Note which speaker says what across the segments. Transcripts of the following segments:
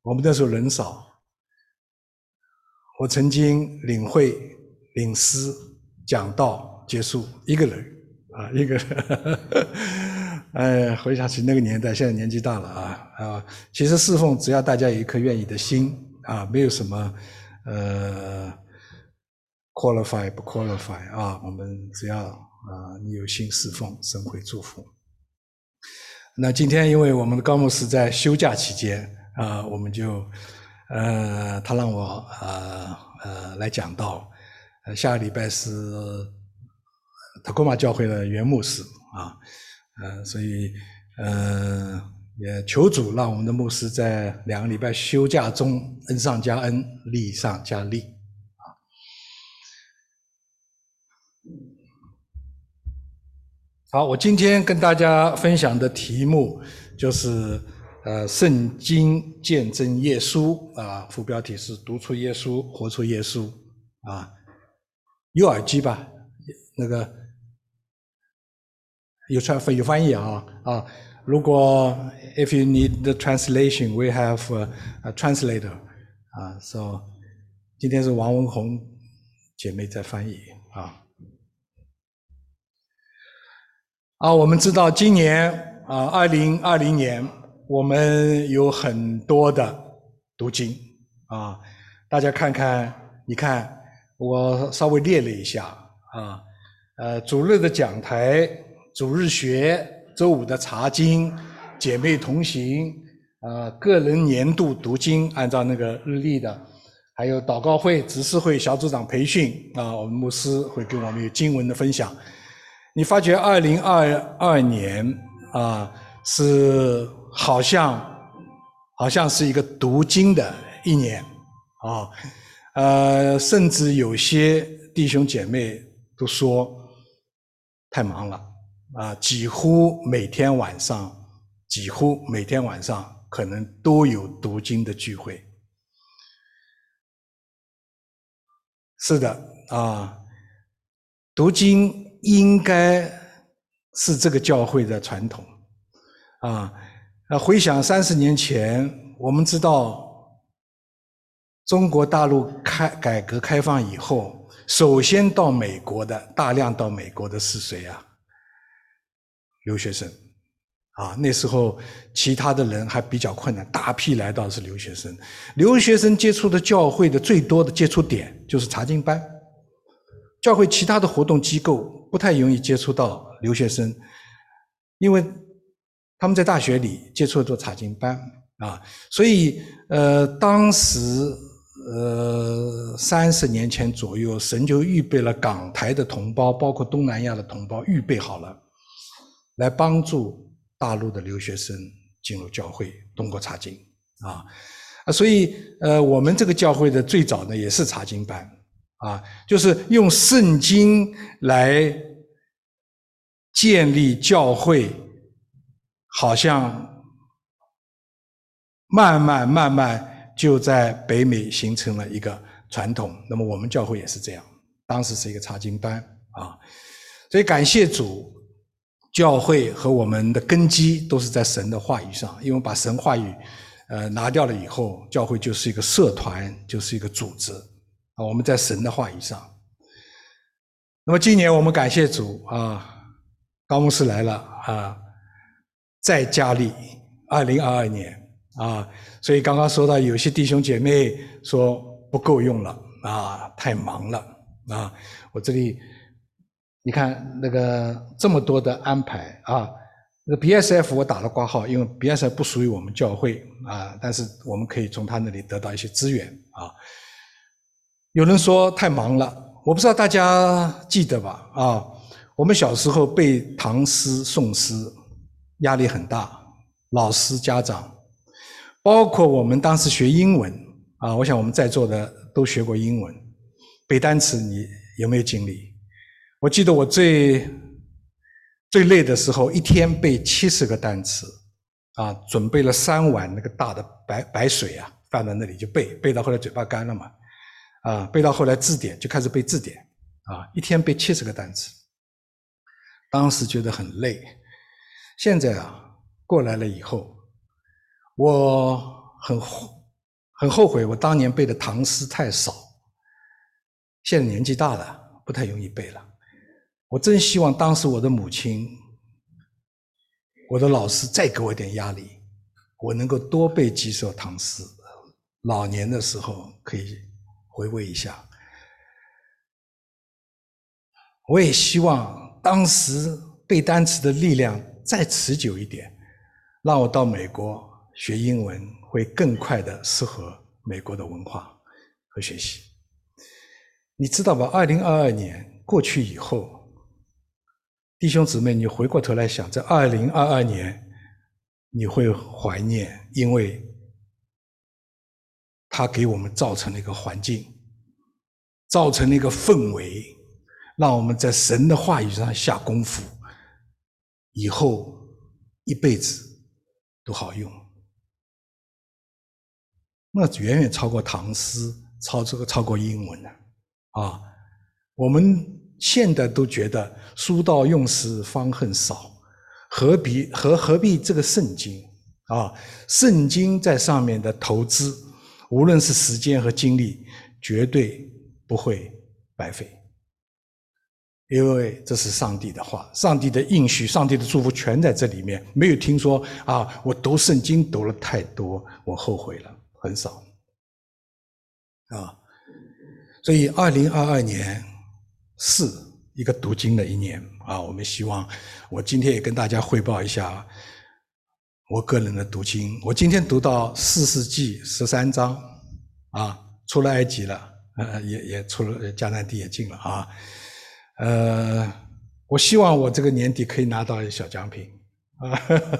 Speaker 1: 我们那时候人少，我曾经领会、领诗、讲道结束，一个人一个人。回想起那个年代，现在年纪大了其实侍奉只要大家有一颗愿意的心没有什么qualify 不 qualify 我们只要你有心侍奉，神会祝福。那今天因为我们的高牧师在休假期间我们就他让我来讲道，下个礼拜是塔科马教会的原牧师所以也求主让我们的牧师在2个礼拜休假中恩上加恩，利上加利好，我今天跟大家分享的题目就是圣经见证耶稣副标题是读出耶稣，活出耶稣有耳机吧？那个有翻译如果 if you need the translation, we have a translator so 今天是王文红姐妹在翻译我们知道今年2020年我们有很多的读经大家看看，你看我稍微列了一下主日的讲台、主日学、周五的查经、姐妹同行个人年度读经按照那个日历的，还有祷告会、执事会、小组长培训我们牧师会跟我们有经文的分享。你发觉2022年是好像是一个读经的一年甚至有些弟兄姐妹都说太忙了几乎每天晚上可能都有读经的聚会。是的读经应该是这个教会的传统回想30年前，我们知道中国大陆改革开放以后，首先大量到美国的是谁留学生那时候其他的人还比较困难，大批来到的是留学生。留学生接触的教会的最多的接触点就是查经班，教会其他的活动机构不太容易接触到留学生，因为他们在大学里接触的做查经班所以当时30年前左右，神就预备了港台的同胞，包括东南亚的同胞，预备好了来帮助大陆的留学生进入教会，通过查经所以我们这个教会的最早呢也是查经班就是用圣经来建立教会，好像慢慢就在北美形成了一个传统。那么我们教会也是这样，当时是一个查经班所以感谢主，教会和我们的根基都是在神的话语上，因为我们把神话语拿掉了以后，教会就是一个社团，就是一个组织我们在神的话语上。那么今年我们感谢主高牧师来了再加力2022年所以刚刚说到有些弟兄姐妹说不够用了太忙了我这里你看那个这么多的安排那个 BSF 我打了括号，因为 BSF 不属于我们教会但是我们可以从他那里得到一些资源有人说太忙了，我不知道大家记得吧我们小时候背唐诗宋诗压力很大，老师家长包括我们当时学英文我想我们在座的都学过英文，背单词你有没有经历？我记得我最累的时候，一天背70个单词准备了3碗那个大的白水放在那里就背到后来嘴巴干了嘛背到后来字典就开始背字典一天背70个单词，当时觉得很累。现在过来了以后，我很后悔我当年背的唐诗太少，现在年纪大了，不太容易背了。我真希望当时我的母亲、我的老师再给我一点压力，我能够多背几首唐诗，老年的时候可以回味一下。我也希望当时背单词的力量再持久一点，让我到美国学英文会更快的适合美国的文化和学习。你知道吧，2022年过去以后，弟兄姊妹，你回过头来想，在2022年你会怀念，因为它给我们造成了一个环境，造成了一个氛围，让我们在神的话语上下功夫，以后一辈子都好用。那远远超过唐诗，超过英文了啊！我们现在都觉得书到用时方恨少，何必这个圣经啊？圣经在上面的投资，无论是时间和精力，绝对不会白费，因为这是上帝的话，上帝的应许，上帝的祝福全在这里面。没有听说啊，我读圣经读了太多，我后悔了，很少啊。所以2022年是一个读经的一年啊，我们希望，我今天也跟大家汇报一下我个人的读经。我今天读到4世纪13章啊，出了埃及了，也出了迦南地也进了啊。我希望我这个年底可以拿到小奖品啊。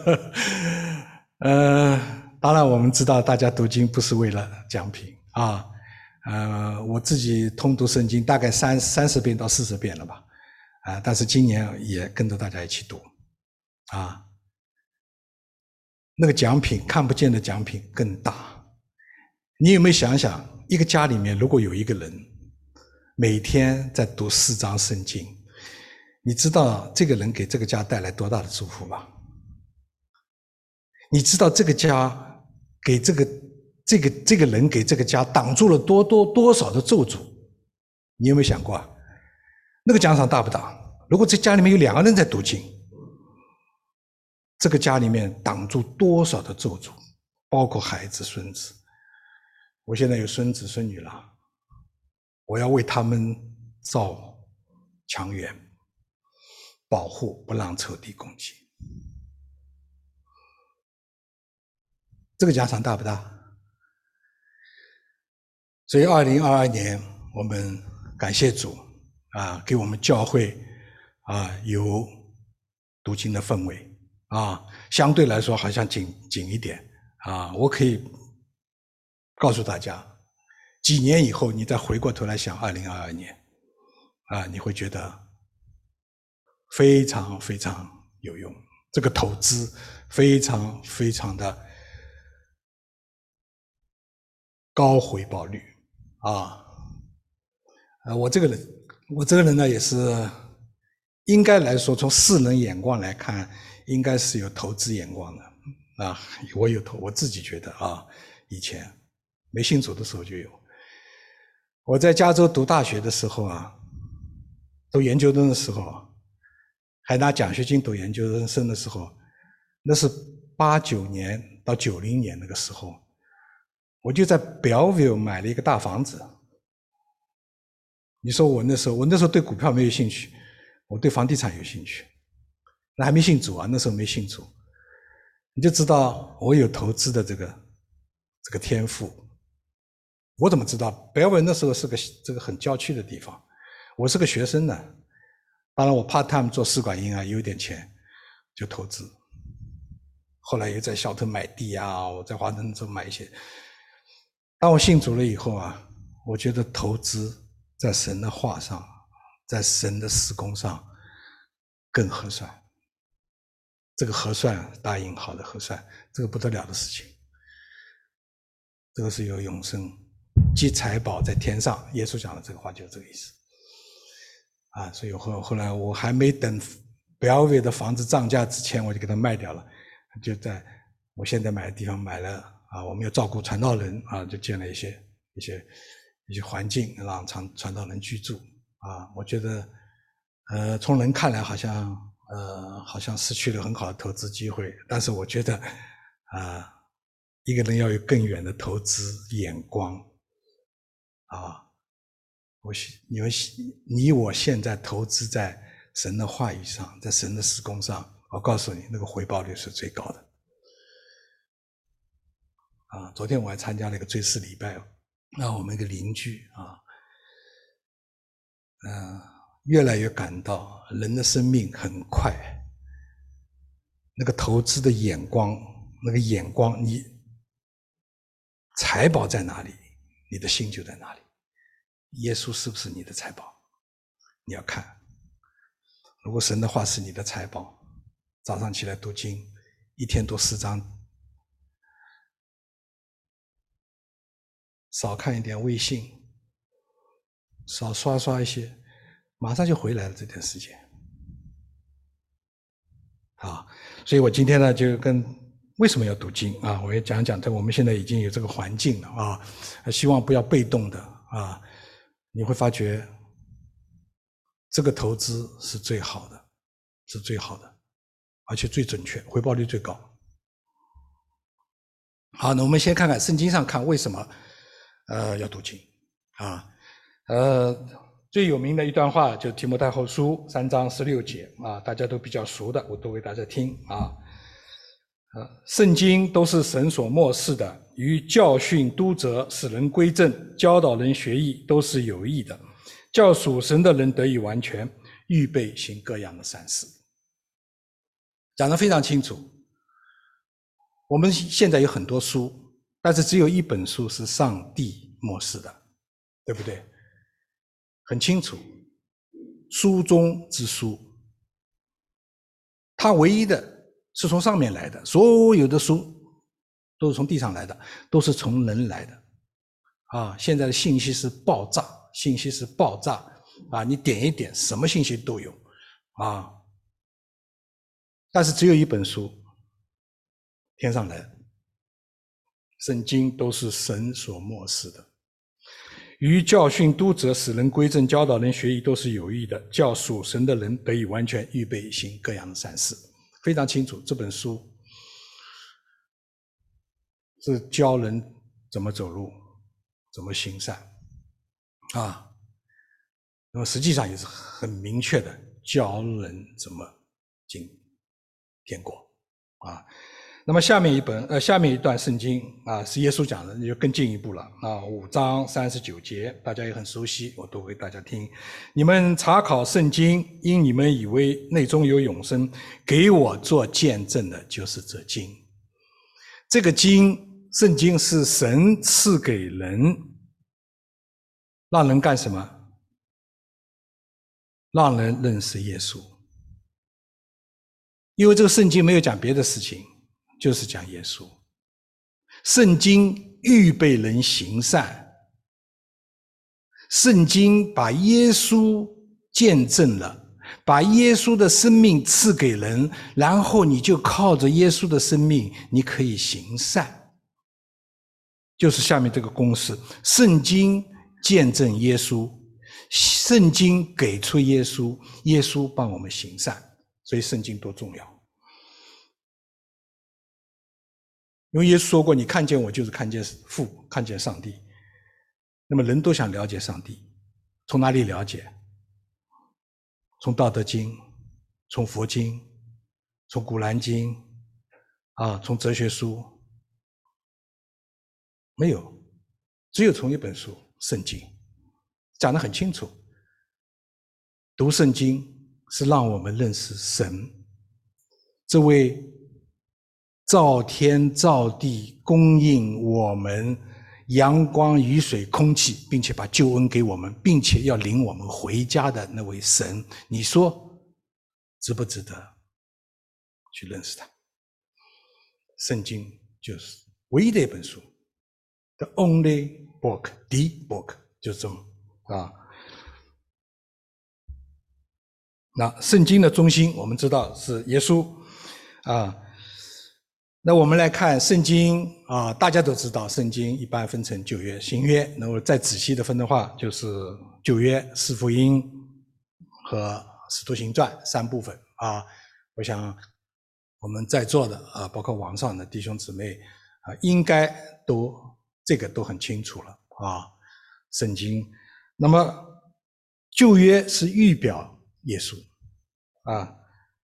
Speaker 1: 当然我们知道大家读经不是为了奖品啊。我自己通读圣经大概30遍到40遍了吧，但是今年也跟着大家一起读，啊，那个奖品看不见的奖品更大。你有没有想想，一个家里面如果有一个人每天在读4章圣经，你知道这个人给这个家带来多大的祝福吧？你知道这个家给这个人给这个家挡住了多少的咒诅？你有没有想过啊？那个奖赏大不大？如果这家里面有2个人在读经，这个家里面挡住多少的咒诅，包括孩子、孙子。我现在有孙子孙女了，我要为他们造墙垣，保护不让仇敌攻击。这个奖赏大不大？所以2022年我们感谢主啊，给我们教会啊有读经的氛围啊，相对来说好像紧一点啊。我可以告诉大家，几年以后你再回过头来想2022年啊，你会觉得非常非常有用，这个投资非常非常的高回报率啊。我这个人呢，也是应该来说，从世人眼光来看，应该是有投资眼光的啊。我自己觉得啊，以前没信主的时候就有。我在加州读大学的时候啊，读研究生的时候，还拿奖学金读研究生的时候，那是89年到90年那个时候，我就在 Bellevue 买了一个大房子。你说我那时候对股票没有兴趣，我对房地产有兴趣。那还没信主啊，那时候没信主，你就知道我有投资的这个天赋。我怎么知道 Bellevue 那时候是这个很郊区的地方，我是个学生呢。当然我 part time 做试管婴儿有点钱就投资，后来又在小特买地啊，我在华盛顿买一些。当我信主了以后啊，我觉得投资在神的话上，在神的事工上更合算。这个合算大引号的合算，这个不得了的事情。这个是有永生，积财宝在天上，耶稣讲的这个话就是这个意思啊。所以后来我还没等 Bellevue 的房子涨价之前，我就给它卖掉了，就在我现在买的地方买了我们要照顾传道人就建了一些环境让传道人居住我觉得从人看来好像失去了很好的投资机会，但是我觉得一个人要有更远的投资眼光你我现在投资在神的话语上，在神的事工上，我告诉你，那个回报率是最高的昨天我还参加了一个追思礼拜，我们一个邻居越来越感到人的生命很快，那个投资的眼光，你财宝在哪里，你的心就在哪里。耶稣是不是你的财宝？你要看，如果神的话是你的财宝，早上起来读经，一天读4章，少看一点微信，少刷一些，马上就回来了这段时间所以我今天呢就为什么要读经我也讲讲我们现在已经有这个环境了希望不要被动的你会发觉这个投资是最好的，而且最准确，回报率最高。好，那我们先看看圣经上看为什么要读经最有名的一段话就提摩太后书3章16节大家都比较熟的，我读给大家听圣经都是神所默示的，于教训、督责、使人归正、教导人学义，都是有益的，叫属神的人得以完全，预备行各样的善事。讲得非常清楚。我们现在有很多书，但是只有一本书是上帝默示的，对不对？很清楚，书中之书，它唯一的是从上面来的，所有的书都是从地上来的，都是从人来的现在的信息是爆炸你点一点什么信息都有但是只有一本书天上来的，圣经都是神所默示的，于教训、督责、使人归正、教导人学义，都是有益的，叫属神的人得以完全，预备行各样的善事。非常清楚，这本书是教人怎么走路，怎么行善那么实际上也是很明确的教人怎么进天国那么下面一段圣经是耶稣讲的，那就更进一步了5章39节，大家也很熟悉，我读给大家听。你们查考圣经，因你们以为内中有永生，给我做见证的就是这经。这个圣经是神赐给人，让人干什么？让人认识耶稣。因为这个圣经没有讲别的事情，就是讲耶稣。圣经预备人行善，圣经把耶稣见证了，把耶稣的生命赐给人，然后你就靠着耶稣的生命，你可以行善。就是下面这个公式，圣经见证耶稣，圣经给出耶稣，耶稣帮我们行善，所以圣经多重要。因为耶稣说过，你看见我就是看见父，看见上帝。那么人都想了解上帝，从哪里了解？从道德经，从佛经，从古兰经从哲学书？没有，只有从一本书，圣经，讲得很清楚。读圣经是让我们认识神，这位造天造地，供应我们阳光雨水空气，并且把救恩给我们，并且要领我们回家的那位神，你说值不值得去认识他？圣经就是唯一的一本书， The only book, the book， 就是这么那圣经的中心我们知道是耶稣那我们来看圣经啊，大家都知道，圣经一般分成旧约、新约。那么再仔细的分的话，就是旧约、四福音和使徒行传3部分啊。我想我们在座的啊，包括网上的弟兄姊妹啊，应该这个都很清楚了啊。圣经，那么旧约是预表耶稣啊，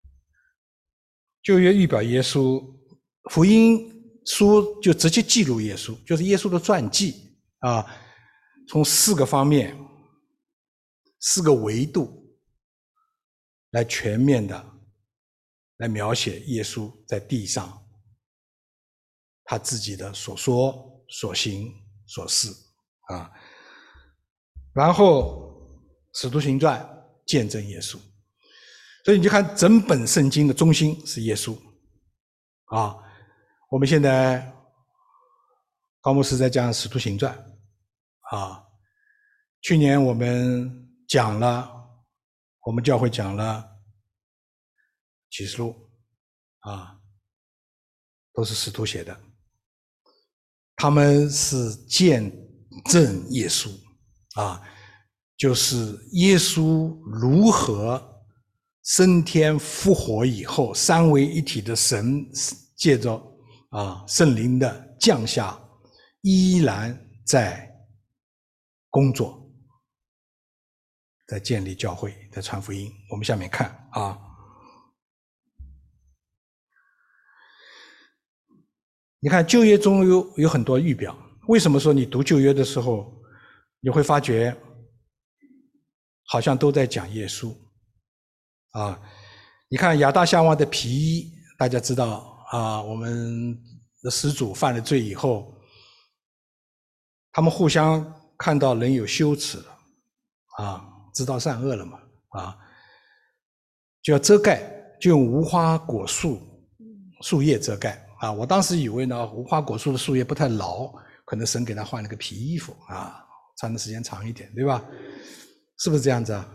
Speaker 1: 旧约预表耶稣，福音书就直接记录耶稣，就是耶稣的传记啊，从4个方面、4个维度来全面的来描写耶稣在地上他自己的所说、所行、所事啊。然后使徒行传见证耶稣，所以你就看整本圣经的中心是耶稣啊。我们现在高牧师在讲使徒行传啊，去年我们教会讲了启示录啊，都是使徒写的，他们是见证耶稣啊，就是耶稣如何升天复活以后，三位一体的神借着圣灵的降下，依然在工作，在建立教会，在传福音。我们下面看啊，你看旧约中有很多预表，为什么说你读旧约的时候，你会发觉好像都在讲耶稣啊？你看亚当夏娃的皮衣，大家知道啊，我们的始祖犯了罪以后，他们互相看到人有羞耻了啊，知道善恶了嘛啊，就要遮盖，就用无花果树叶遮盖啊。我当时以为呢，无花果树的树叶不太牢，可能神给他换了个皮衣服啊，穿的时间长一点，对吧？是不是这样子啊？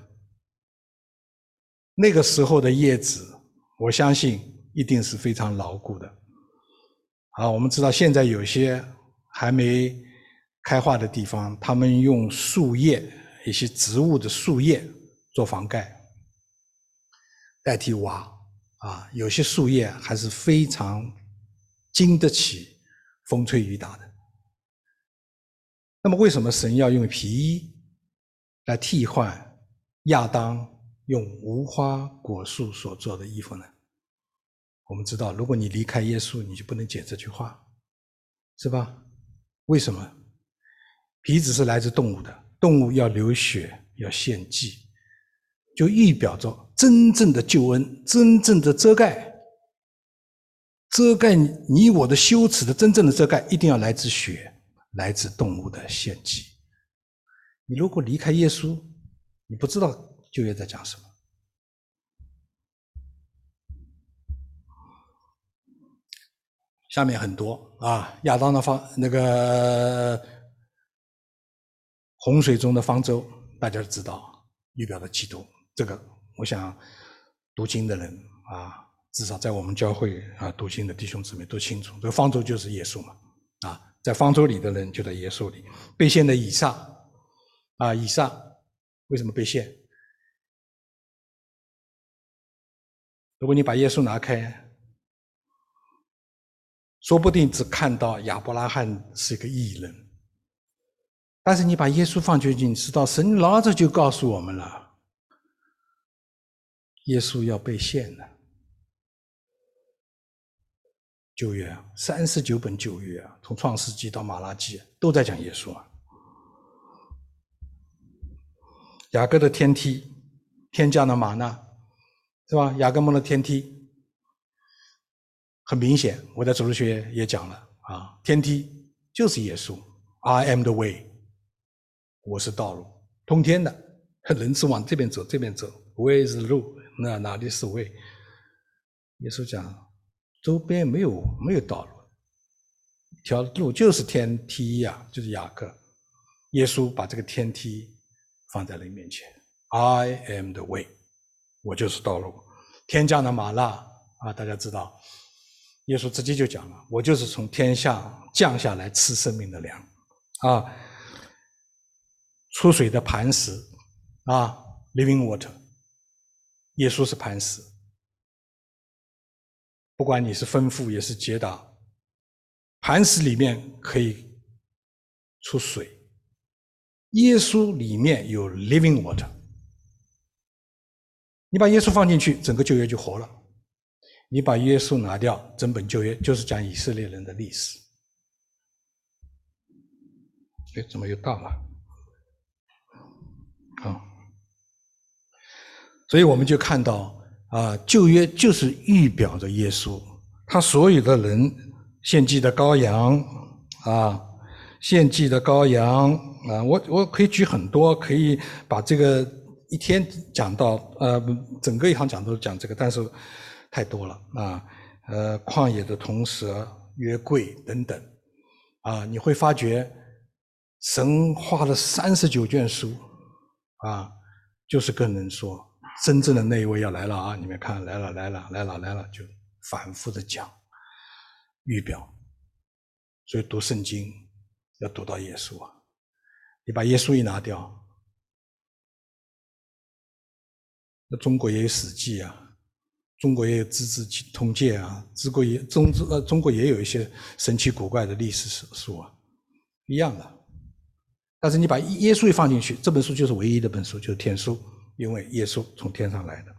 Speaker 1: 那个时候的叶子，我相信一定是非常牢固的。啊，我们知道现在有些还没开化的地方，他们用树叶，一些植物的树叶做房盖，代替瓦啊。有些树叶还是非常经得起风吹雨打的。那么为什么神要用皮衣来替换亚当用无花果树所做的衣服呢？我们知道，如果你离开耶稣，你就不能解这句话，是吧？为什么？皮子是来自动物的，动物要流血，要献祭，就预表着真正的救恩，真正的遮盖你我的羞耻的真正的遮盖，一定要来自血，来自动物的献祭。你如果离开耶稣，你不知道旧约在讲什么。下面很多啊，亚当的洪水中的方舟，大家都知道，预表的基督。这个我想读经的人啊，至少在我们教会啊读经的弟兄姊妹都清楚，这个方舟就是耶稣嘛。啊，在方舟里的人就在耶稣里。被献的以撒啊，以撒为什么被献？如果你把耶稣拿开，说不定只看到亚伯拉罕是个义人，但是你把耶稣放进去，你知道神老早就告诉我们了，耶稣要被献的。旧约39本旧约啊，从创世纪到马拉基都在讲耶稣啊。雅各的天梯，天降的玛纳，是吧？雅各梦的天梯，很明显，我在主日学也讲了啊，天梯就是耶稣 ，I am the way， 我是道路，通天的，人是往这边走，这边走 ，way 是路，那哪里是 way？ 耶稣讲，周边没有道路，一条路就是天梯呀，就是雅各，耶稣把这个天梯放在了你面前 ，I am the way， 我就是道路。天降的玛纳啊，大家知道， 耶稣直接就讲了，我就是从天下降下来赐生命的粮啊，出水的磐石啊 ，living water， 耶稣是磐石，不管你是吩咐也是解打，磐石里面可以出水，耶稣里面有 living water， 你把耶稣放进去，整个旧约就活了。你把耶稣拿掉，整本旧约就是讲以色列人的历史。怎么又到了？所以我们就看到旧约就是预表着耶稣，他所有的人献祭的羔羊献祭的羔羊我可以举很多，可以把这个一天讲到整个一堂讲都讲这个，但是太多了旷野的铜蛇、约柜等等你会发觉神画了39卷书就是跟人说真正的那一位要来了你们看来了，就反复的讲预表。所以读圣经要读到耶稣你把耶稣一拿掉，那中国也有史记中国也有资治通鉴中国也有一些神奇古怪的历史书一样的。但是你把耶稣一放进去，这本书就是唯一的本书，就是天书，因为耶稣从天上来的。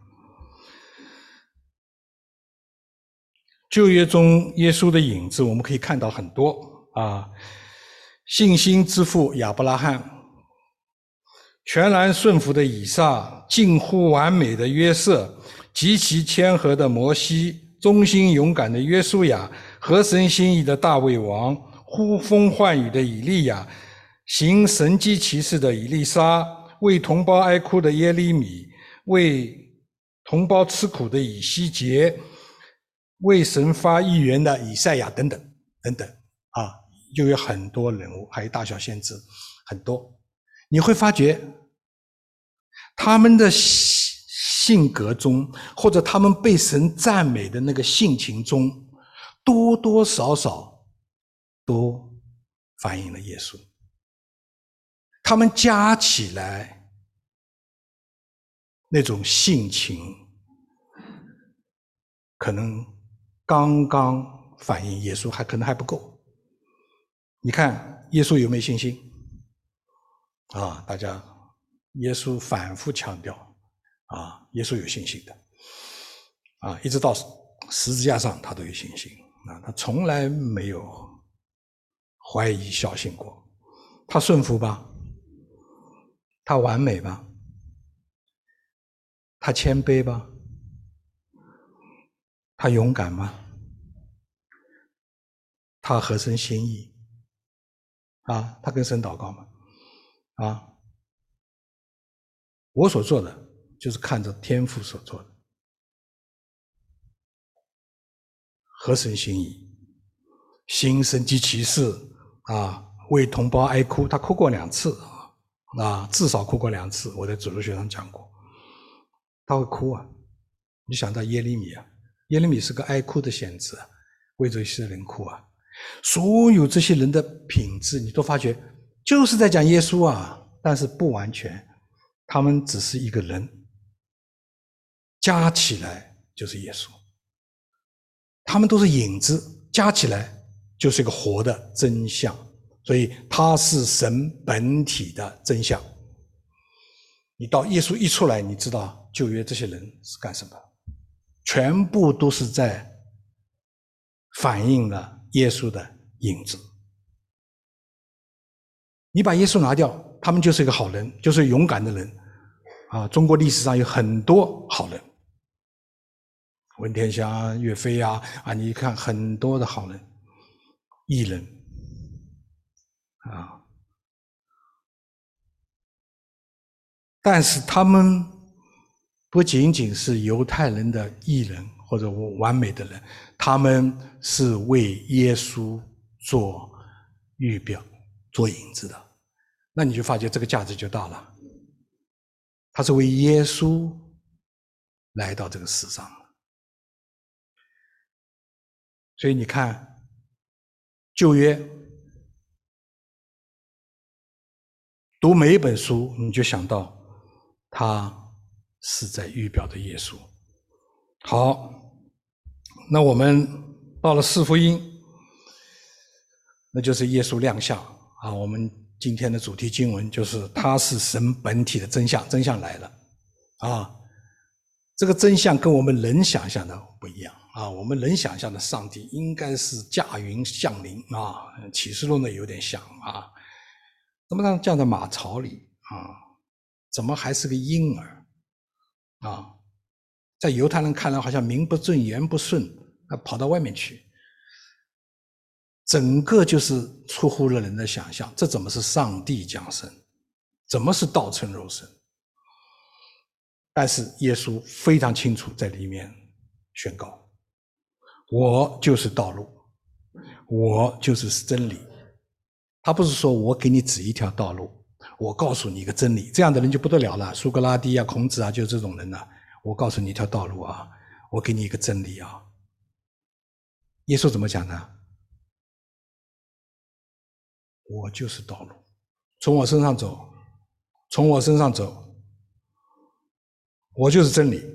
Speaker 1: 旧约中耶稣的影子我们可以看到很多信心之父亚伯拉罕，全然顺服的以撒，近乎完美的约瑟，极其谦和的摩西，忠心勇敢的约书亚，合神心意的大卫王，呼风唤雨的以利亚，行神迹奇事的以利沙，为同胞哀哭的耶利米，为同胞吃苦的以西结，为神发预言的以赛亚等等等等就有很多人物，还有大小先知很多。你会发觉他们的性格中，或者他们被神赞美的那个性情中，多多少少都反映了耶稣。他们加起来那种性情，可能刚刚反映耶稣，可能还不够。你看耶稣有没有信心大家耶稣反复强调耶稣有信心的一直到十字架上他都有信心他从来没有怀疑小信过。他顺服吧，他完美吧，他谦卑吧，他勇敢吗？他合神心意他跟神祷告吗？我所做的就是看着天父所做的，合神心意，行神迹奇事为同胞哀哭，他哭过2次至少哭过2次，我在主日学上讲过，他会哭你想到耶利米耶利米是个哀哭的先知为这些人哭所有这些人的品质你都发觉就是在讲耶稣但是不完全，他们只是一个人，加起来就是耶稣。他们都是影子，加起来就是一个活的真相，所以他是神本体的真相。你到耶稣一出来，你知道旧约这些人是干什么，全部都是在反映了耶稣的影子。你把耶稣拿掉，他们就是一个好人，就是勇敢的人中国历史上有很多好人，文天祥、岳飞你看很多的好人、义人但是他们不仅仅是犹太人的义人或者完美的人，他们是为耶稣做预表、做影子的。那你就发觉这个价值就大了，他是为耶稣来到这个世上。 所以你看旧约，读每一本书你就想到他是在预表的耶稣。好，那我们到了四福音，那就是耶稣亮相啊。我们今天的主题经文就是他是神本体的真相，真相来了啊。这个真相跟我们人想象的不一样啊。我们人想象的上帝应该是驾云降临啊，启示录呢有点像啊，怎么让降在马槽里啊？怎么还是个婴儿啊？在犹太人看来好像名不正言不顺，跑到外面去，整个就是出乎了人的想象。这怎么是上帝降生？怎么是道成肉身？但是耶稣非常清楚在里面宣告，我就是道路，我就是真理。他不是说我给你指一条道路，我告诉你一个真理，这样的人就不得了了，苏格拉底啊、孔子啊，就是这种人啊。我告诉你一条道路啊，我给你一个真理啊。耶稣怎么讲呢？我就是道路，从我身上走，从我身上走，我就是真理，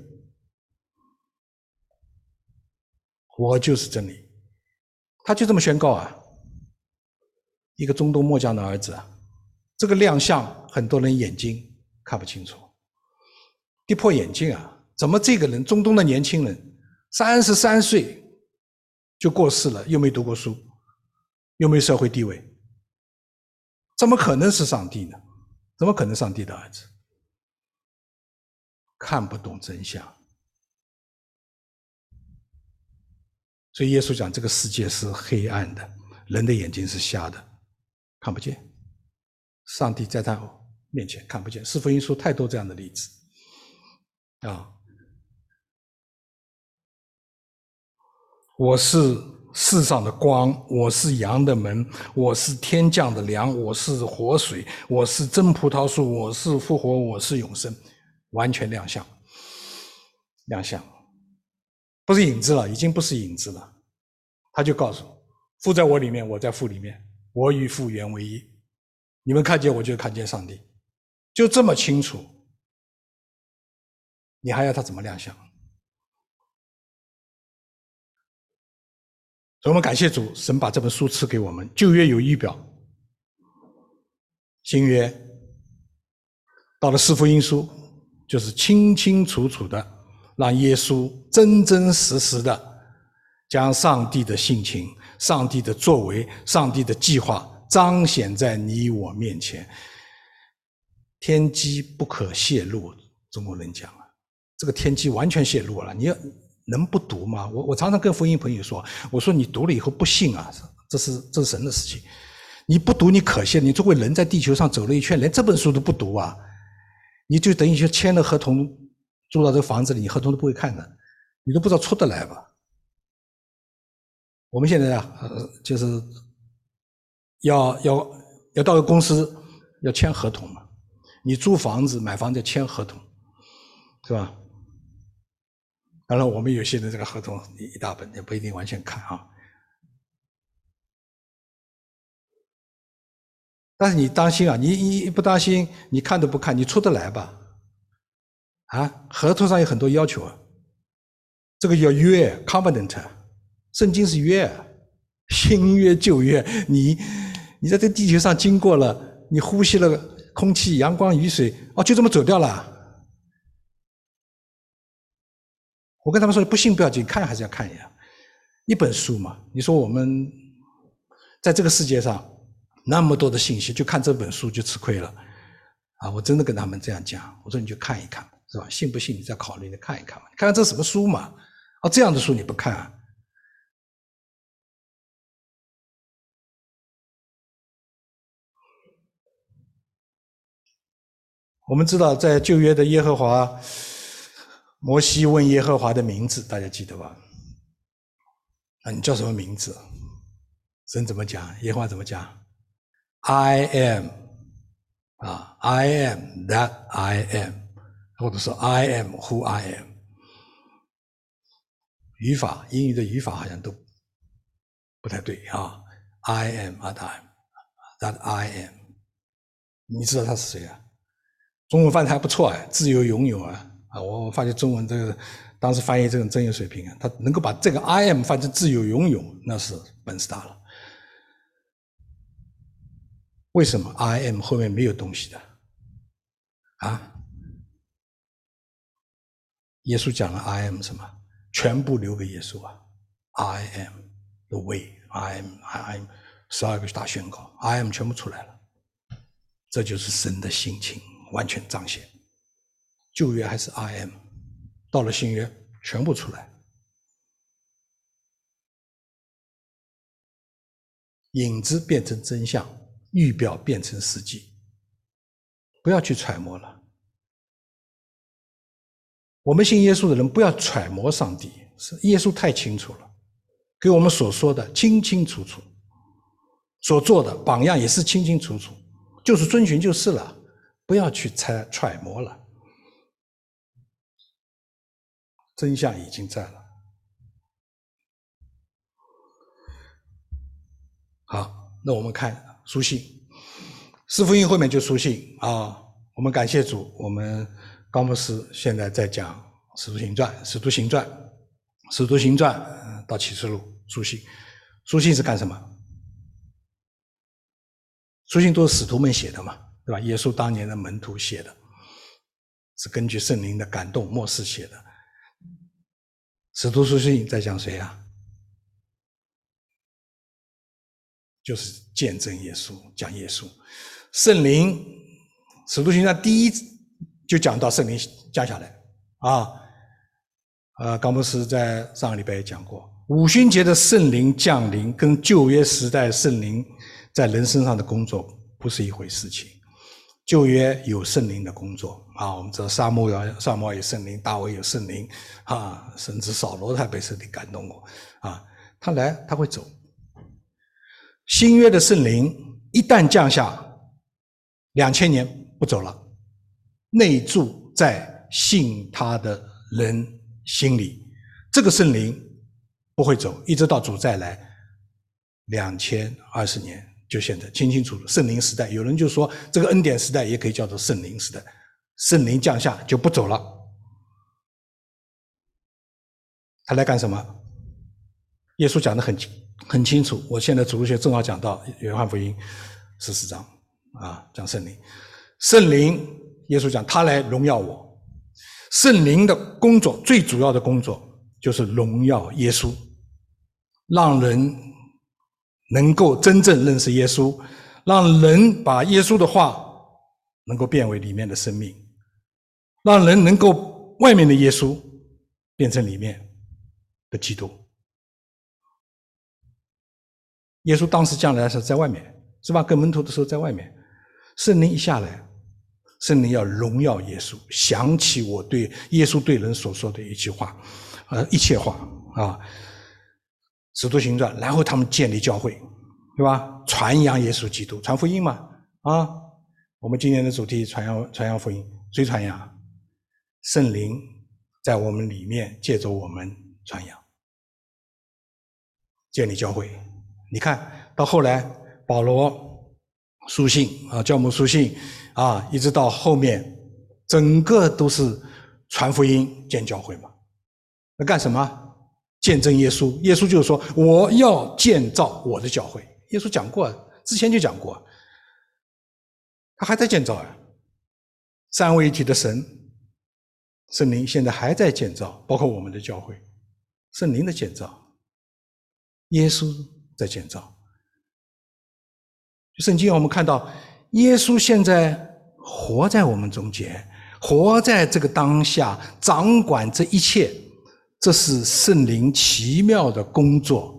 Speaker 1: 我就是真理。他就这么宣告啊。一个中东末将的儿子啊，这个亮相很多人眼睛看不清楚，跌破眼镜啊。怎么这个人中东的年轻人33岁就过世了，又没读过书，又没社会地位，怎么可能是上帝呢？怎么可能上帝的儿子？看不懂真相。所以耶稣讲这个世界是黑暗的，人的眼睛是瞎的，看不见。上帝在他面前看不见。四福音书太多这样的例子啊。我是世上的光，我是羊的门，我是天降的粮，我是活水，我是真葡萄树，我是复活，我是永生。完全亮相，亮相，不是影子了，已经不是影子了。他就告诉父在我里面，我在父里面，我与父原为一。你们看见我就看见上帝，就这么清楚，你还要他怎么亮相？所以我们感谢主，神把这本书赐给我们。旧约有预表，新约到了四福音书，就是清清楚楚的让耶稣真真实实的将上帝的性情、上帝的作为、上帝的计划彰显在你我面前。天机不可泄露，中国人讲啊，这个天机完全泄露了，你能不读吗？我常常跟福音朋友说，我说你读了以后不信啊，这是神的事情。你不读你可惜，你作为人在地球上走了一圈，连这本书都不读啊，你就等于就签了合同，住到这个房子里，你合同都不会看的，你都不知道出得来吧。我们现在就是要到个公司要签合同嘛，你租房子买房子要签合同，是吧？当然我们有些人这个合同一大本也不一定完全看啊。但是你当心啊，你不当心，你看都不看，你出得来吧？啊，合同上有很多要求啊，这个叫约 covenant， 圣经是约，新约旧约，你在这个地球上经过了，你呼吸了空气、阳光、雨水，哦，就这么走掉了。我跟他们说，不信不要紧，看还是要看一下。一本书嘛，你说我们在这个世界上那么多的信息，就看这本书就吃亏了啊！我真的跟他们这样讲，我说你就看一看，是吧？信不信你再考虑，你看一看嘛，你看看这什么书嘛？哦，这样的书你不看啊？我们知道，在旧约的耶和华，摩西问耶和华的名字，大家记得吧？啊，你叫什么名字？神怎么讲？耶和华怎么讲 ？I am， 啊 ，I am that I am， 或者说 I am who I am。语法，英语的语法好像都不太对啊。I am that I am， 你知道他是谁啊？中文翻的还不错哎，自由拥有啊！我发现中文这个当时翻译这种专业水平啊，他能够把这个 I am 翻成自由拥有，那是本事大了。为什么 I am 后面没有东西的啊？耶稣讲了 I am 什么？全部留给耶稣啊 ！I am the way， I am 12个大宣告 ，I am 全部出来了。这就是神的性情完全彰显。旧约还是 I am， 到了新约全部出来。影子变成真相，预表变成实际，不要去揣摩了。我们信耶稣的人不要揣摩上帝，耶稣太清楚了，给我们所说的清清楚楚，所做的榜样也是清清楚楚，就是遵循就是了，不要去揣摩了，真相已经在了。好，那我们看书信，四福音后面就书信啊。我们感谢主，我们高牧师现在在讲《使徒行传》，《使徒行传》，《使徒行传》到启示录，书信，书信是干什么？书信都是使徒们写的嘛，对吧？耶稣当年的门徒写的，是根据圣灵的感动默示写的。使徒书信在讲谁啊？就是见证耶稣，讲耶稣。圣灵，使徒行传第一就讲到圣灵降下来啊。高牧师在上个礼拜也讲过，五旬节的圣灵降临跟旧约时代圣灵在人身上的工作不是一回事情。旧约有圣灵的工作啊，我们知道撒母耳有圣灵，大卫有圣灵啊，甚至扫罗他被圣灵感动过啊，他来他会走。新约的圣灵一旦降下，2000年不走了，内住在信他的人心里，这个圣灵不会走，一直到主再来2020年，就现在清清楚楚。圣灵时代，有人就说这个恩典时代也可以叫做圣灵时代，圣灵降下就不走了。他来干什么？耶稣讲得很清楚，我现在主日学正好讲到约翰福音14章啊，讲圣灵。圣灵，耶稣讲他来荣耀我。圣灵的工作，最主要的工作就是荣耀耶稣，让人能够真正认识耶稣，让人把耶稣的话能够变为里面的生命，让人能够外面的耶稣变成里面的基督。耶稣当时降来是在外面，是吧？跟门徒的时候在外面，圣灵一下来，圣灵要荣耀耶稣，想起我对耶稣对人所说的一切话啊，使徒行传，然后他们建立教会，对吧？传扬耶稣基督，传福音嘛啊！我们今年的主题传扬福音，谁传扬？圣灵在我们里面借着我们传扬，建立教会。你看到后来保罗书信啊，教牧书信啊，一直到后面整个都是传福音建教会嘛。那干什么？见证耶稣。耶稣就是说我要建造我的教会，耶稣讲过，之前就讲过，他还在建造啊。三位一体的神圣灵现在还在建造，包括我们的教会，圣灵的建造，耶稣在建造。圣经我们看到耶稣现在活在我们中间，活在这个当下，掌管这一切，这是圣灵奇妙的工作。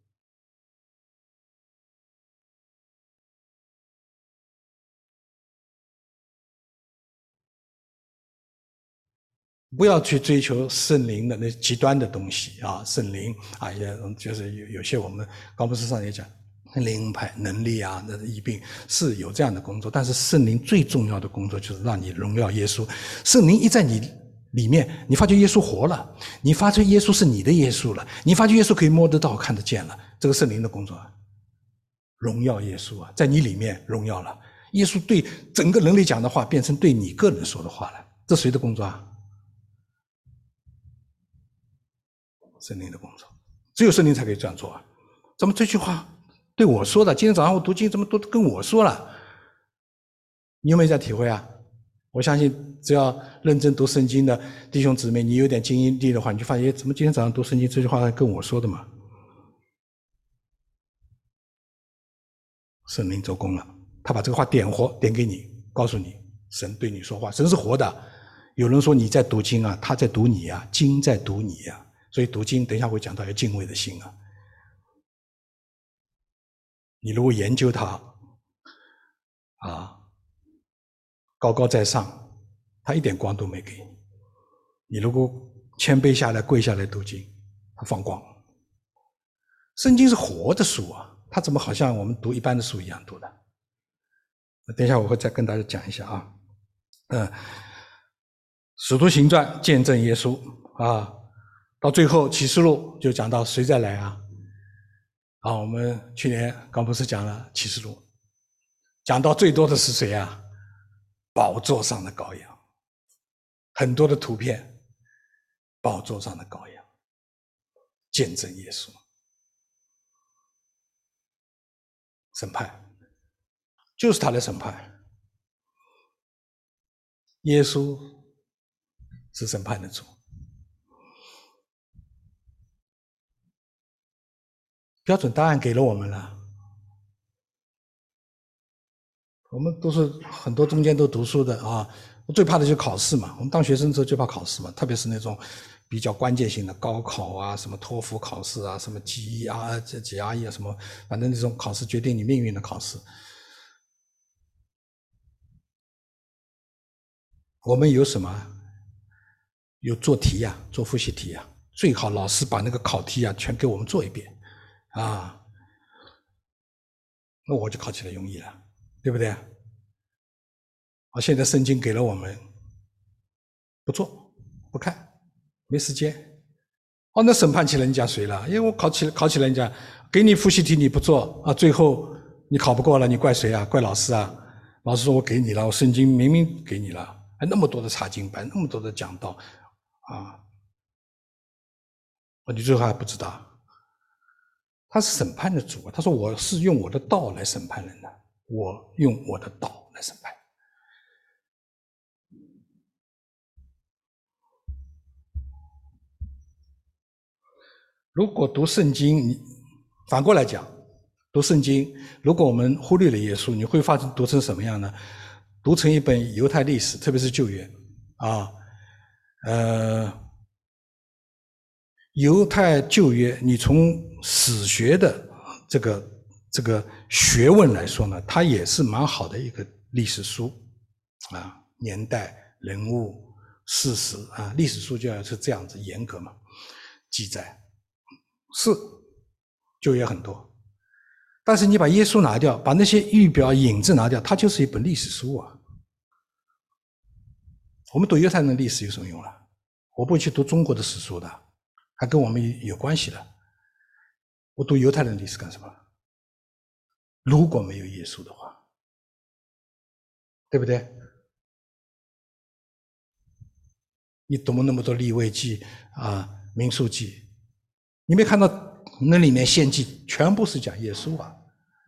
Speaker 1: 不要去追求圣灵的那极端的东西啊，圣灵啊，也就是有些我们高牧师上也讲，灵派能力啊，那疫病是有这样的工作，但是圣灵最重要的工作就是让你荣耀耶稣。圣灵一在你里面，你发觉耶稣活了，你发觉耶稣是你的耶稣了，你发觉耶稣可以摸得到、看得见了，这个圣灵的工作啊，荣耀耶稣啊，在你里面荣耀了。耶稣对整个人类讲的话，变成对你个人说的话了，这谁的工作啊？圣灵的工作，只有圣灵才可以这样做啊。怎么这句话对我说的？今天早上我读经，怎么都跟我说了？你有没有在体会啊？我相信，只要认真读圣经的弟兄姊妹，你有点经验力的话，你就发现，怎么今天早上读圣经这句话跟我说的嘛？圣灵做工了，他把这个话点给你，告诉你，神对你说话，神是活的。有人说你在读经啊，他在读你啊，经在读你啊，所以读经，等一下会讲到要敬畏的心啊。你如果研究它，高高在上，他一点光都没给你。你如果谦卑下来、跪下来读经，他放光。圣经是活的书啊，它怎么好像我们读一般的书一样读的？等一下我会再跟大家讲一下啊。使徒行传见证耶稣啊，到最后启示录就讲到谁再来啊？我们去年刚不是讲了启示录，讲到最多的是谁啊？宝座上的羔羊，很多的图片，宝座上的羔羊，见证耶稣，审判，就是他的审判。耶稣是审判的主，标准答案给了我们了。我们都是很多中间都读书的啊，最怕的就是考试嘛。我们当学生的时候最怕考试嘛，特别是那种比较关键性的高考啊，什么托福考试啊，什么 GRE 啊，什么，反正那种考试决定你命运的考试。我们有什么？有做题呀，做复习题呀，最好老师把那个考题啊全给我们做一遍啊，那我就考起来容易了，对不对？现在圣经给了我们，不做不看，没时间。那审判起来你讲谁了？因为我考起来你讲，给你复习题你不做啊，最后你考不过了，你怪谁啊？怪老师啊？老师说我给你了，我圣经明明给你了，还那么多的查经班，那么多的讲道啊，你最后还不知道。他是审判的主啊，他说我是用我的道来审判人的，我用我的道来审判。如果读圣经，反过来讲，读圣经，如果我们忽略了耶稣，你会发现读成什么样呢？读成一本犹太历史，特别是旧约啊，犹太旧约，你从史学的这个学问来说呢，它也是蛮好的一个历史书啊，年代、人物、事实啊，历史书就要是这样子严格嘛，记载是旧约很多，但是你把耶稣拿掉，把那些预表引子拿掉，它就是一本历史书啊。我们读犹太人的历史有什么用啊？我不会去读中国的史书的，还跟我们有关系的。我读犹太人的历史干什么？如果没有耶稣的话，对不对？你读了那么多利未记啊、民数记，你没看到那里面献祭全部是讲耶稣啊？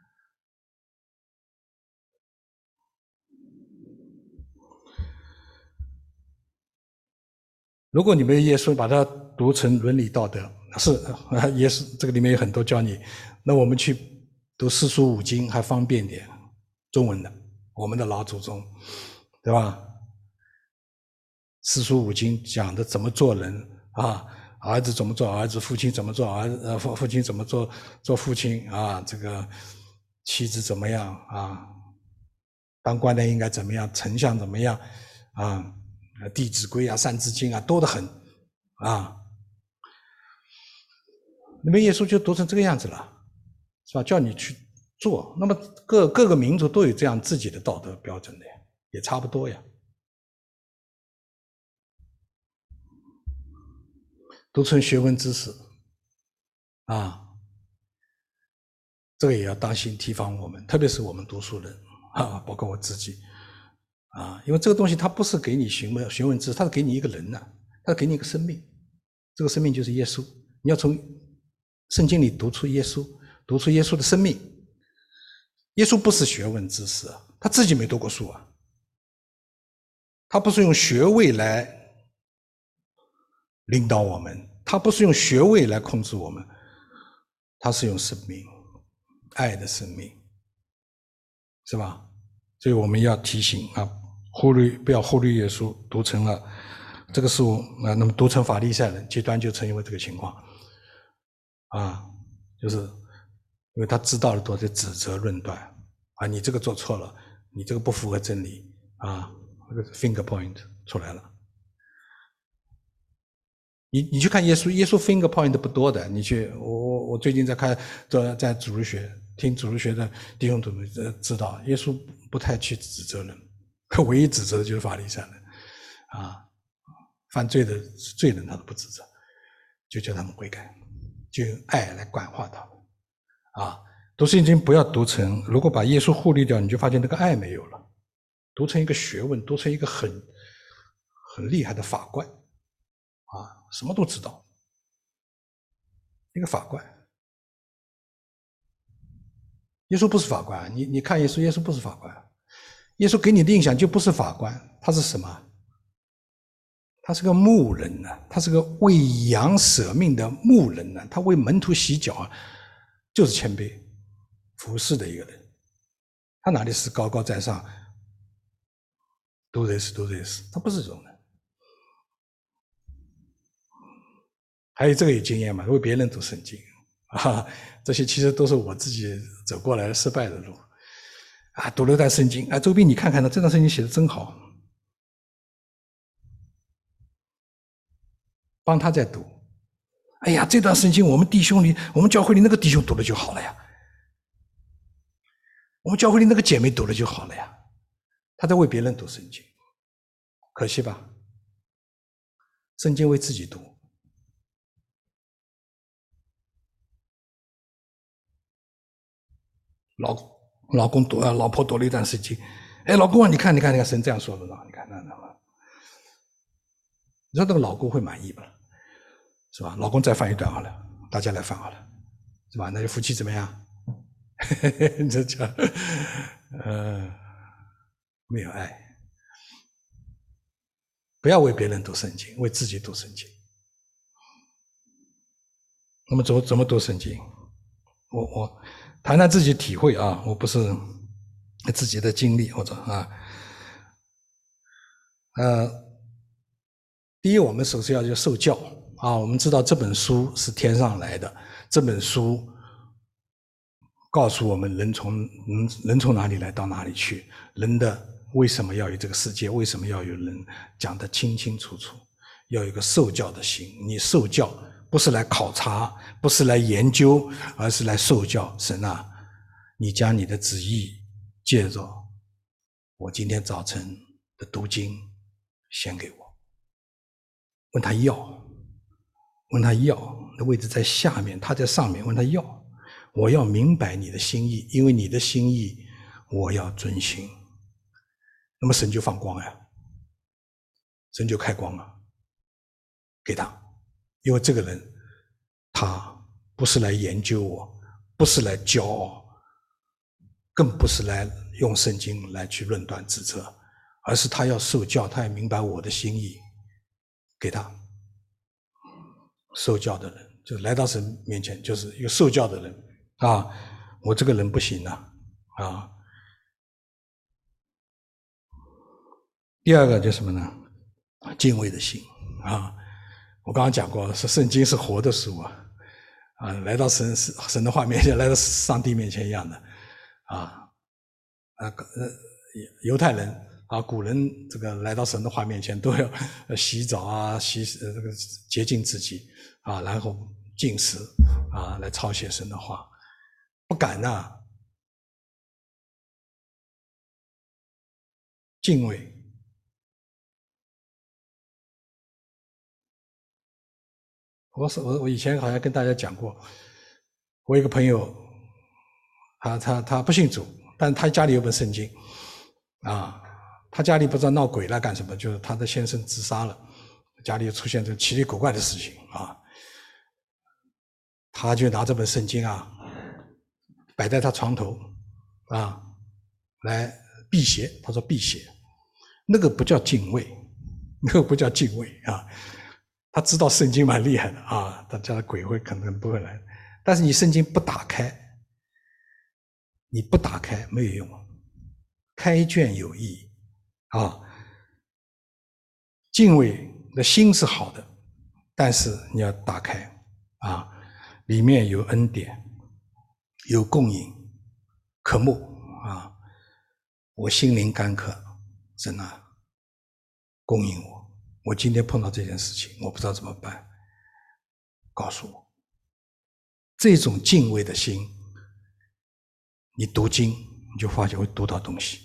Speaker 1: 如果你没有耶稣，把它读成伦理道德，是耶稣这个里面有很多教你，那我们去读四书五经还方便点，中文的，我们的老祖宗，对吧？四书五经讲的怎么做人啊，儿子怎么做儿子，父亲怎么做儿子，父亲怎么做父亲啊，这个妻子怎么样啊，当官的应该怎么样，丞相怎么样啊，《弟子规》啊，《三字经》啊，多得很啊。那么耶稣就读成这个样子了，是吧？叫你去做。那么各个民族都有这样自己的道德标准的呀，也差不多呀。 读成学问知识啊，这个也要当心提防我们，特别是我们读书人啊，包括我自己啊，因为这个东西它不是给你学问知识，它是给你一个人它是给你一个生命，这个生命就是耶稣，你要从圣经里读出耶稣，读出耶稣的生命。耶稣不是学问知识啊，他自己没读过书啊，他不是用学位来领导我们，他不是用学位来控制我们，他是用生命，爱的生命，是吧？所以我们要提醒啊，不要忽略耶稣，读成了这个书啊，那么读成法利赛人，极端就成因为这个情况啊，就是因为他知道了多的指责论断啊，你这个做错了，你这个不符合真理啊，这个 finger point 出来了。你去看耶稣，耶稣 finger point 不多的。你去，我最近在看，在主日学听主日学的弟兄姊妹知道，耶稣不太去指责人，唯一指责的就是法利赛人啊，犯罪的罪人他都不指责，就叫他们悔改，就用爱来感化他们啊。读圣经不要读成，如果把耶稣忽略掉，你就发现那个爱没有了，读成一个学问，读成一个很厉害的法官啊，什么都知道。一个法官，耶稣不是法官，你看耶稣，耶稣不是法官，耶稣给你的印象就不是法官，他是什么？他是个牧人呢，他是个为羊舍命的牧人呢，他为门徒洗脚啊，就是谦卑服侍的一个人，他哪里是高高在上，do this，他不是这种人。还有这个有经验嘛？为别人读圣经啊，这些其实都是我自己走过来失败的路啊。读了段圣经啊，周斌你看看呢，这段圣经写的真好，帮他在读。哎呀，这段圣经我们教会里那个弟兄读了就好了呀，我们教会里那个姐妹读了就好了呀。他在为别人读圣经，可惜吧？圣经为自己读。老公读啊，老婆读了一段圣经，哎，老公啊，你看，神这样说的呢，你看那，你说那个老公会满意吗？是吧？老公再翻一段好了，大家来翻好了，是吧？那就夫妻怎么样？这叫没有爱。不要为别人读圣经，为自己读圣经。那么怎么读圣经？我谈谈自己体会啊，我不是自己的经历或者第一，我们首先要受教啊。我们知道这本书是天上来的，这本书告诉我们人从哪里来到哪里去，人的为什么要有这个世界，为什么要有人，讲得清清楚楚，要有一个受教的心。你受教不是来考察，不是来研究，而是来受教。神啊，你将你的旨意借着我今天早晨的读经献给我。问他要，那位置在下面，他在上面，问他要。我要明白你的心意，因为你的心意我要遵行。那么神就放光呀，神就开光了，给他。因为这个人他不是来研究我，不是来教我，更不是来用圣经来去论断指责，而是他要受教，他要明白我的心意，给他。受教的人就来到神面前，就是一个受教的人啊，我这个人不行啊。第二个就是什么呢？敬畏的心啊。我刚刚讲过，是圣经是活的书啊，来到神的话面前，来到上帝面前一样的犹太人啊，古人这个来到神的话面前都要洗澡啊，这个洁净自己啊，然后进食啊，来抄写神的话，不敢敬畏。 我以前好像跟大家讲过，我有个朋友，他不信主，但他家里有本圣经，啊，他家里不知道闹鬼了干什么，就是他的先生自杀了，家里出现这奇离古怪的事情啊，他就拿这本圣经啊，摆在他床头啊，来辟邪。他说辟邪，那个不叫敬畏，那个不叫敬畏啊。他知道圣经蛮厉害的啊，他家的鬼会可能不会来，但是你圣经不打开，你不打开没有用，开卷有益啊。敬畏的心是好的，但是你要打开啊，里面有恩典，有供应，渴慕啊，我心灵干渴，神啊，供应我。我今天碰到这件事情，我不知道怎么办，告诉我。这种敬畏的心，你读经，你就发现会读到东西。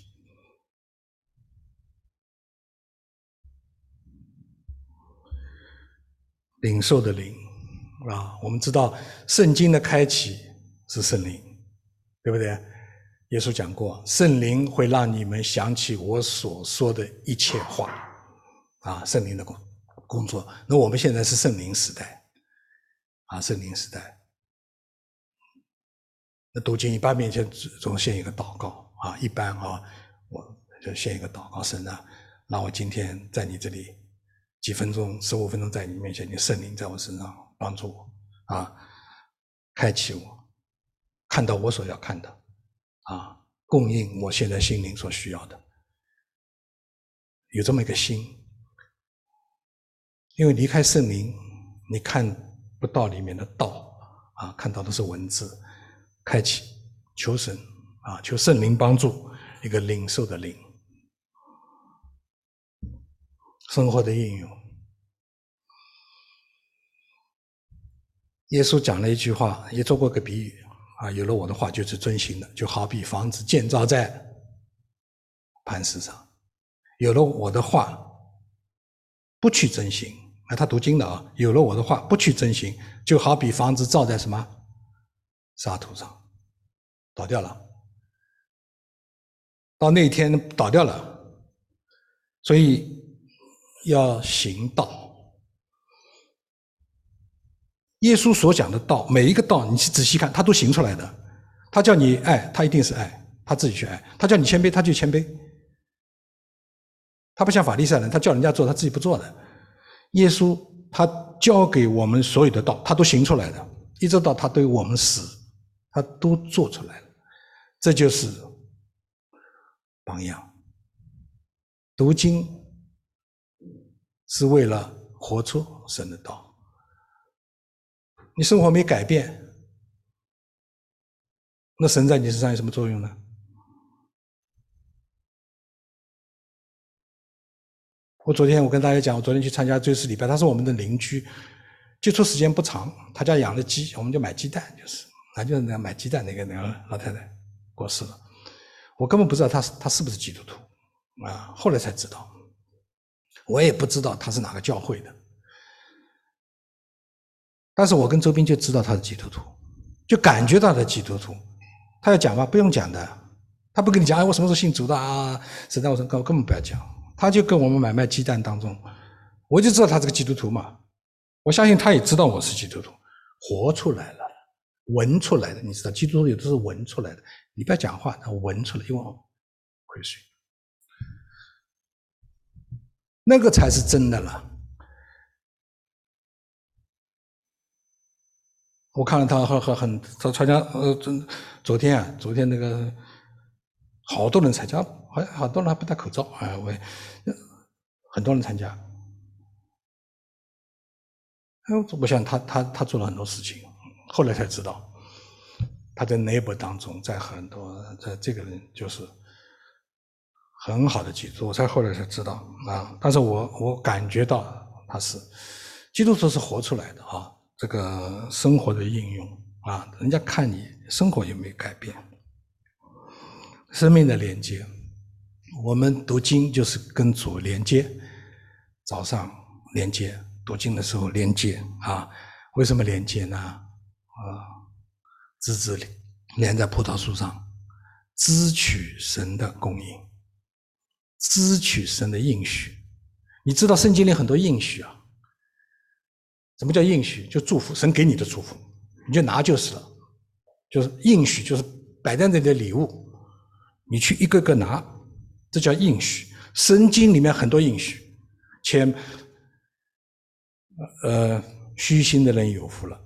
Speaker 1: 领受的灵啊，我们知道圣经的开启是圣灵，对不对？耶稣讲过，圣灵会让你们想起我所说的一切话啊，圣灵的工作。那我们现在是圣灵时代啊，圣灵时代。那读经一般面前总献一个祷告啊，一般啊，我就献一个祷告，神啊，让我今天在你这里几分钟、15分钟在你面前，你圣灵在我身上帮助我啊，开启我，看到我所要看的啊，供应我现在心灵所需要的，有这么一个心。因为离开圣灵，你看不到里面的道啊，看到的是文字。开启，求神啊，求圣灵帮助一个领受的灵，生活的应用。耶稣讲了一句话，也做过个比喻啊，有了我的话就是遵行的，就好比房子建造在磐石上，有了我的话不去遵行，他读经的啊，有了我的话不去遵行，就好比房子造在什么沙土上，倒掉了，到那一天倒掉了，所以要行道。耶稣所讲的道，每一个道你去仔细看，他都行出来的。他叫你爱，他一定是爱，他自己去爱；他叫你谦卑，他就谦卑。他不像法利赛人，他叫人家做，他自己不做的。耶稣他教给我们所有的道，他都行出来的，一直到他对我们死，他都做出来了。这就是榜样。读经是为了活出神的道。你生活没改变，那神在你身上有什么作用呢？我跟大家讲，我昨天去参加追思礼拜，他是我们的邻居，接触时间不长，他家养了鸡，我们就买鸡蛋，就是那买鸡蛋那个老太太过世了，我根本不知道他是不是基督徒啊，后来才知道，我也不知道他是哪个教会的，但是我跟周斌就知道他是基督徒，就感觉到他是基督徒，他要讲吗？不用讲的，他不跟你讲，哎，我什么时候信主的啊？实在我说根本不要讲。他就跟我们买卖鸡蛋当中，我就知道他是个基督徒嘛，我相信他也知道我是基督徒，活出来了，闻出来的，你知道基督徒有的是闻出来的，你不要讲话，他闻出来，因为亏损，那个才是真的了。我看了他参加昨天那个好多人参加，好多人还不戴口罩啊，很多人参加。我想他做了很多事情，后来才知道，他在 neighbor 当中，在这个人就是很好的基督徒，我后来才知道啊。但是我感觉到他是基督徒是活出来的啊，这个生活的应用啊，人家看你生活有没有改变，生命的连接。我们读经就是跟主连接，早上连接。读经的时候连接啊， 为什么连接呢？枝子连在葡萄树上，支取神的供应，支取神的应许。你知道圣经里很多应许啊？什么叫应许？就祝福，神给你的祝福，你就拿就是了。就是应许，就是摆在那里的礼物，你去一个个拿，这叫应许。圣经里面很多应许，虚心的人有福了。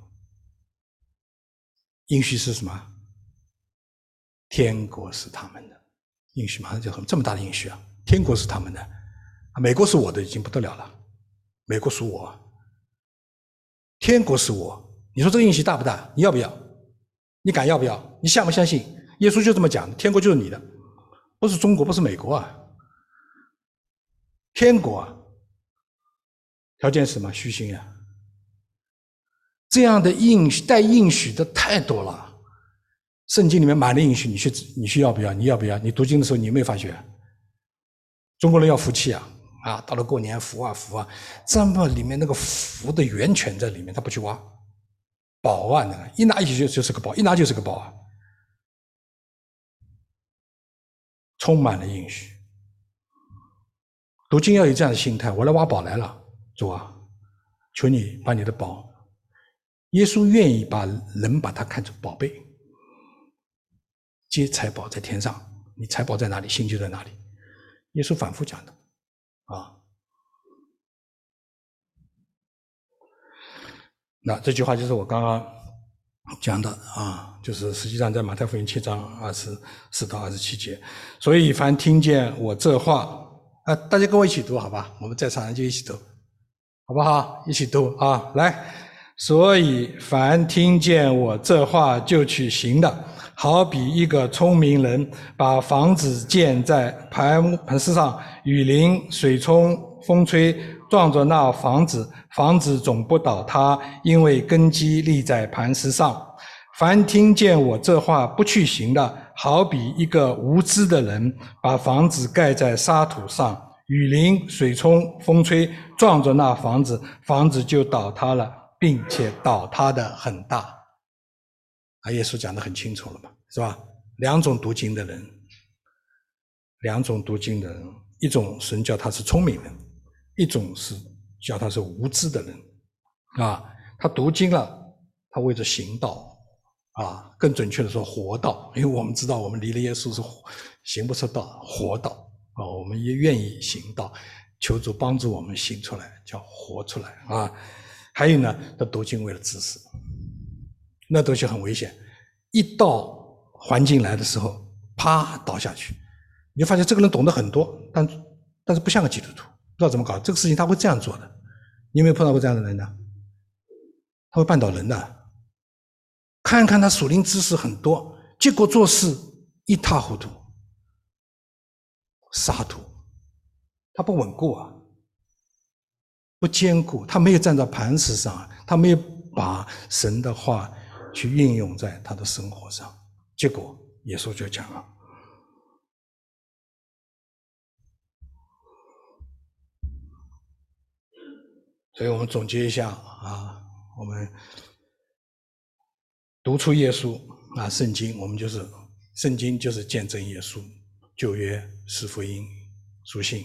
Speaker 1: 应许是什么？天国是他们的。应许马上就这么大的应许啊！天国是他们的，美国是我的，已经不得了了。美国属我，天国是我。你说这个应许大不大？你要不要？你敢要不要？你相不相信？耶稣就这么讲，天国就是你的，不是中国，不是美国啊，天国啊。条件是什么？虚心啊。这样的应许带应许的太多了，圣经里面满了应许，你去要不要？你要不要？你读经的时候你有没有发觉？中国人要福气啊，到了过年福啊，这么里面那个福的源泉在里面，他不去挖，宝啊，那个一拿起就是个宝，一拿就是个宝啊，充满了应许。读经要有这样的心态，我来挖宝来了，主啊，求你把你的宝。耶稣愿意把人把他看作宝贝，皆财宝在天上，你财宝在哪里，心就在哪里。耶稣反复讲的那这句话就是我刚刚讲的就是实际上在马太福音7章24到27节。所以凡听见我这话大家跟我一起读好吧，我们在场人就一起读好不好？一起读来，所以凡听见我这话就去行的，好比一个聪明人把房子建在磐石上，雨淋水冲风吹，撞着那房子，房子总不倒塌，因为根基立在磐石上。凡听见我这话不去行的，好比一个无知的人把房子盖在沙土上，雨淋水冲风吹，撞着那房子，房子就倒塌了，并且倒塌的很大。耶稣讲得很清楚了嘛，是吧？两种读经的人，一种神叫他是聪明人，一种是叫他是无知的人他读经了，他为着行道更准确的说活道，因为我们知道我们离了耶稣是行不出道，活道我们也愿意行道，求主帮助我们行出来，叫活出来还有呢，他读经为了知识，那东西很危险，一到环境来的时候啪倒下去，你就发现这个人懂得很多，但是不像个基督徒，不知道怎么搞这个事情，他会这样做的。你有没有碰到过这样的人呢？他会绊倒人的，看看他属灵知识很多，结果做事一塌糊涂，沙土，他不稳固不坚固，他没有站在磐石上，他没有把神的话去运用在他的生活上，结果耶稣就讲了。所以我们总结一下我们读出耶稣圣经，圣经就是见证耶稣，旧约是福音书信，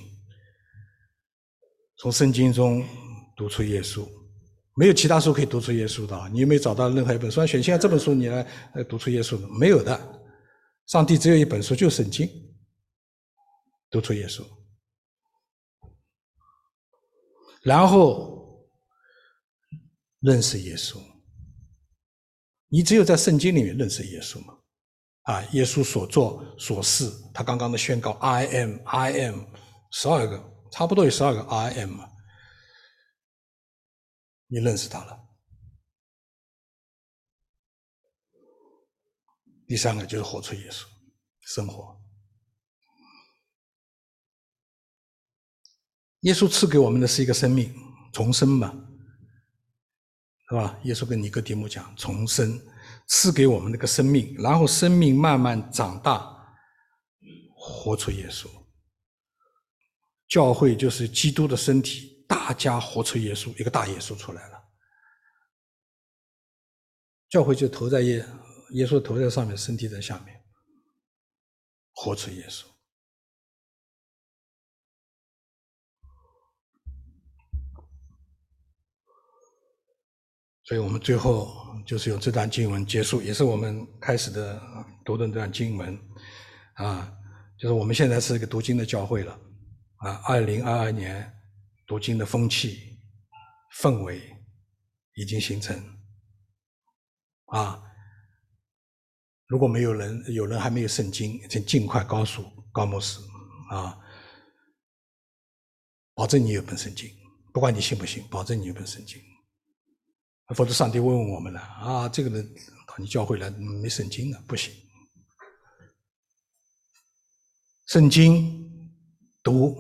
Speaker 1: 从圣经中读出耶稣，没有其他书可以读出耶稣的你有没有找到任何一本书选现在这本书你来读出耶稣的？没有的，上帝只有一本书，就是圣经，读出耶稣，然后认识耶稣。你只有在圣经里面认识耶稣嘛耶稣所做所事，他刚刚的宣告 I am 12个，差不多有12个 I am 你认识他了。第三个就是活出耶稣生活。耶稣赐给我们的是一个生命，重生嘛，是吧？耶稣跟尼哥底母讲重生，赐给我们那个生命，然后生命慢慢长大，活出耶稣。教会就是基督的身体，大家活出耶稣，一个大耶稣出来了。 教会就投在耶稣投在上面，身体在下面，活出耶稣。所以我们最后就是用这段经文结束，也是我们开始的读的这段经文就是我们现在是一个读经的教会了2022年读经的风气氛围已经形成如果有人还没有圣经，请尽快告诉高牧师保证你有本圣经，不管你信不信，保证你有本圣经。否则上帝问我们了这个人到你教会来没圣经了，不行。圣经读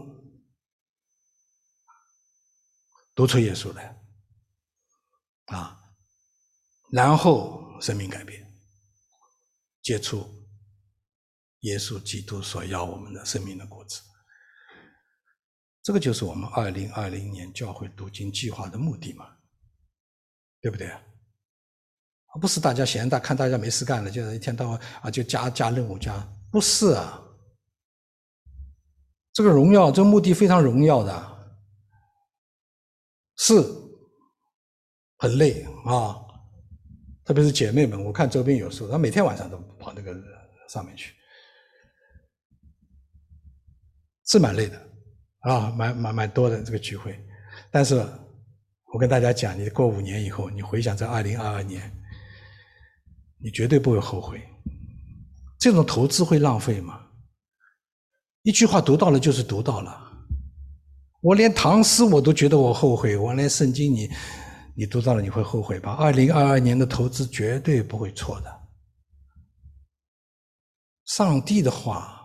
Speaker 1: 出耶稣来然后生命改变，结出耶稣基督所要我们的生命的果子。这个就是我们2020年教会读经计划的目的嘛，对不对不是大家闲的，看大家没事干了，就一天到晚就加任务不是这个荣耀，这个目的非常荣耀的，是很累特别是姐妹们，我看周边有时候她每天晚上都跑那个上面去，是蛮累的蛮多的这个聚会。但是我跟大家讲，你过5年以后，你回想这2022年，你绝对不会后悔。这种投资会浪费吗？一句话读到了就是读到了。我连唐诗我都觉得我后悔，我连圣经你读到了你会后悔吧？2022年的投资绝对不会错的。上帝的话，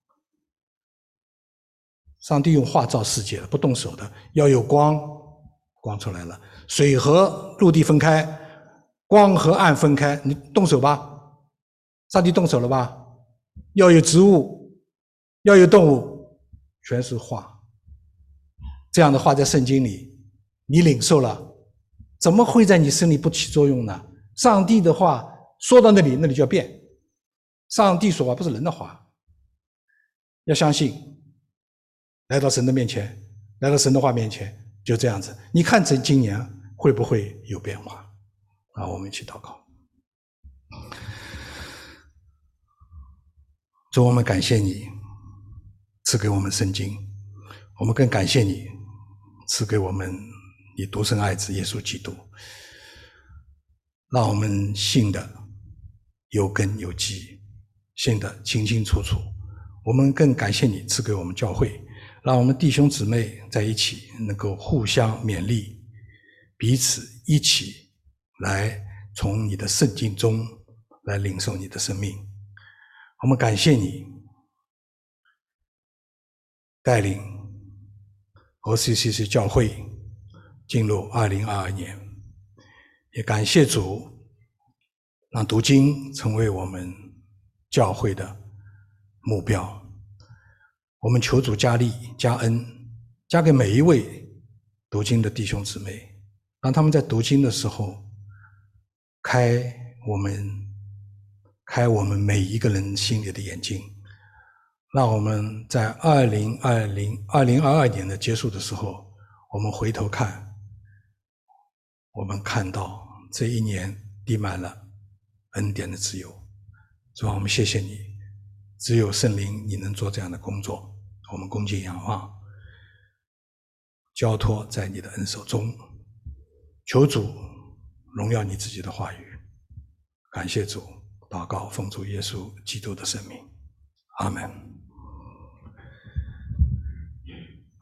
Speaker 1: 上帝用话造世界了，不动手的，要有光，光出来了，水和陆地分开，光和暗分开，你动手吧？上帝动手了吧？要有植物，要有动物，全是话。这样的话在圣经里你领受了，怎么会在你身里不起作用呢？上帝的话说到那里就要变，上帝说话不是人的话，要相信，来到神的面前，来到神的话面前，就这样子。你看这今年会不会有变化我们一起祷告。主，我们感谢你赐给我们圣经，我们更感谢你赐给我们你独生爱子耶稣基督，让我们信的有根有基，信的清清楚楚。我们更感谢你赐给我们教会，让我们弟兄姊妹在一起能够互相勉励，彼此一起来从你的圣经中来领受你的生命。我们感谢你带领 OCCC 教会进入2022年，也感谢主让读经成为我们教会的目标。我们求主加力加恩，加给每一位读经的弟兄姊妹，让他们在读经的时候开我们每一个人心里的眼睛，让我们在2022年的结束的时候，我们回头看，我们看到这一年滴满了恩典的自由。主啊，我们谢谢你，只有圣灵你能做这样的工作，我们恭敬仰望，交托在你的恩手中，求主荣耀你自己的话语。感谢主，祷告奉主耶稣基督的圣名，阿们。